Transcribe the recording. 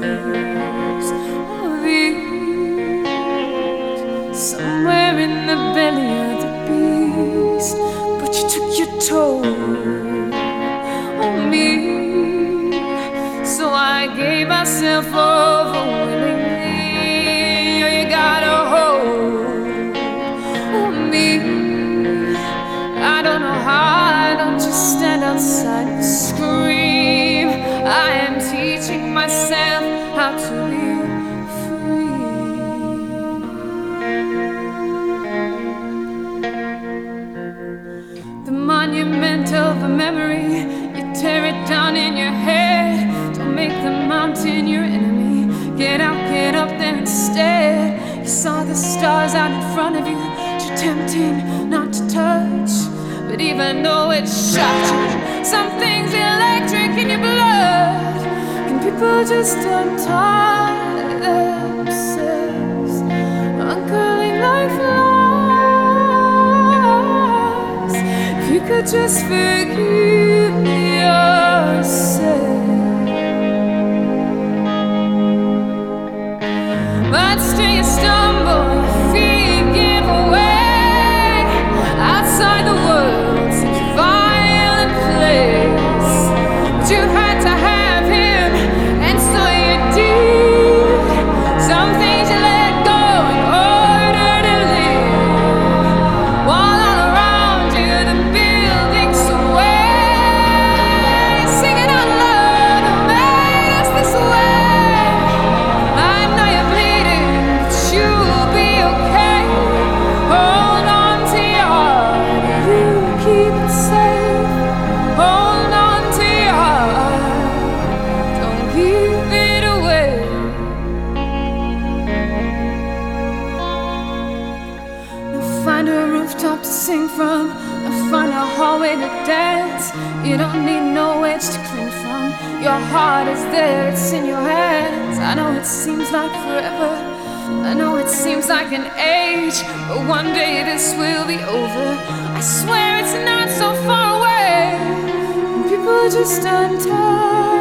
of ease, somewhere in the belly of the beast. But you took your toll on me, so I gave myself over willingly. You got a hold on me. I don't know how. I don't just stand outside and scream. I am teaching myself how to be free. The monument of a memory, you tear it down in your head. Don't make the mountain your enemy. Get out, get up there instead. You saw the stars out in front of you, too tempting not to touch. But even though it shocked you, something's electric in your blood. Can people just untie themselves, uncurling like flies? If you could just forgive yourself. But still you stumble, your feet give away. Outside the world's such a violent place, but you had to have him, and so you did. Some things you let go in order to live, while all around you the buildings sway, singing out loud, "Who made us this way?" I know you're bleeding, but you'll be okay. Hold on to your heart, you keep it safe. Hold on to your heart, don't give it away. Now find a rooftop to sing from, now find a hallway to dance. You don't need no edge to cling from. Your heart is there, it's in your hands. I know it seems like forever, I know it seems like an age, but one day this will be over. I swear it's not so far away. And people just untie